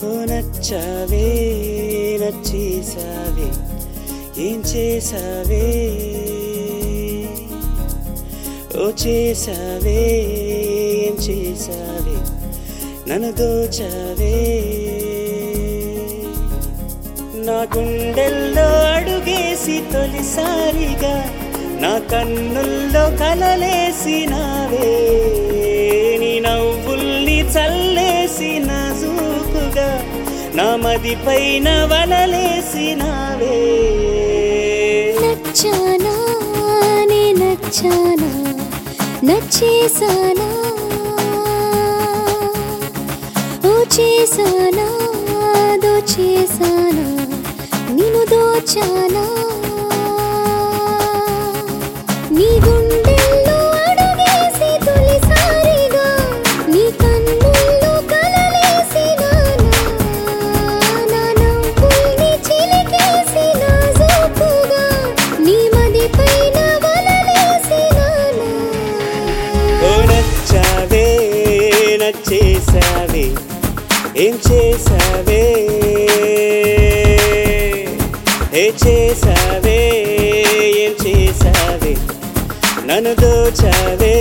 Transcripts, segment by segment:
ఓ నచ్చావే నచ్చేసావే ఏం చేసావే ఓ చేసావే ఏం చేసావే నన్ను దోచావే నా గుండెల్లో అడుగేసి తొలిసారిగా నా కన్నుల్లో కలలేసినావే నీ నవ్వుల్ని చల్లేసి నాజూకుగా నా మది పైన వలలేసినావే నచ్చానా నే నచ్చానా నచ్చేసానా ఓ చేసానా దోచేసానా నిన్ను దోచానా నీ గుండెల్లో అడుగేసి తొలిసారిగా నీ కన్నుల్లో కలలేసినానా నా నవ్వుల్ని చిలికేసి నాజూకుగా నీ మది పైన వలలేసినానా ఓ నచ్చావే నచ్చేసావే ఏం చేసావే ఏ చేసావే ఏం చేసావే నన్ను దోచావే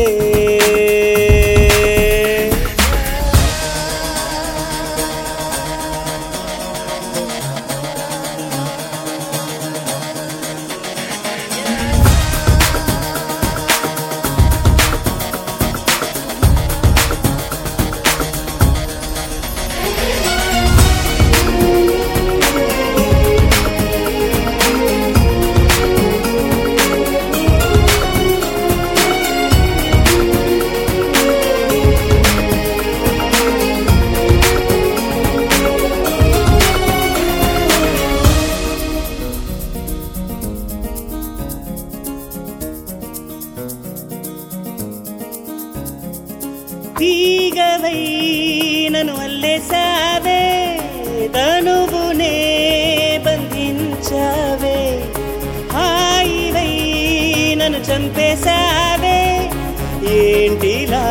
తీగవై నన్ను అల్లేసావే తనువునే బంధించావే హాయివై నన్ను చంపేశావే ఏంటిలా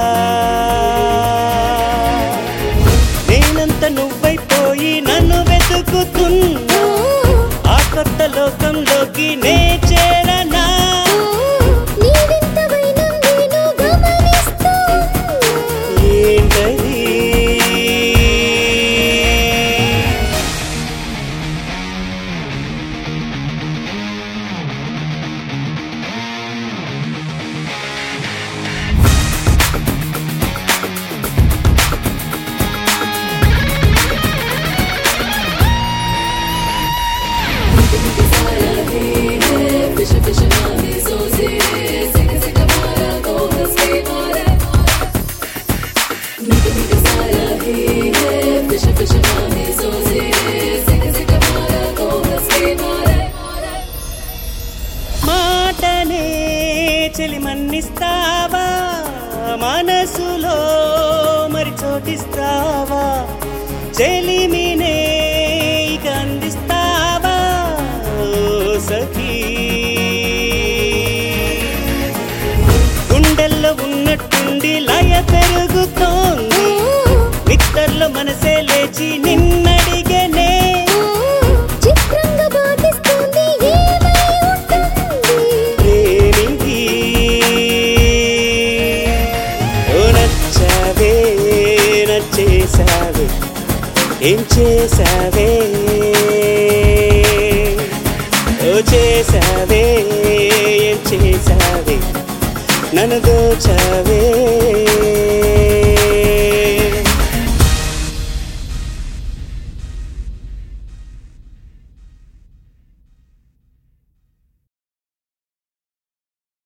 నేనంత నువ్వైపోయి నన్ను వెతుకుతున్నా ఆ కొత్త లోకంలోకి నే చేరనా మాటనే చెలి మన్నిస్తావా మనసులో మరి చోటిస్తావా చెలిమినే ఇక అందిస్తావా సఖీ గుండెల్లో ఉన్నట్టుండి లయ పెరుగుతోంది నిద్రలో మనసే లేచి నిన్నడిగనే చేసావే ఏం చేసావే ఓ చేసావే ఏం చేసావే నన్ను దోచావే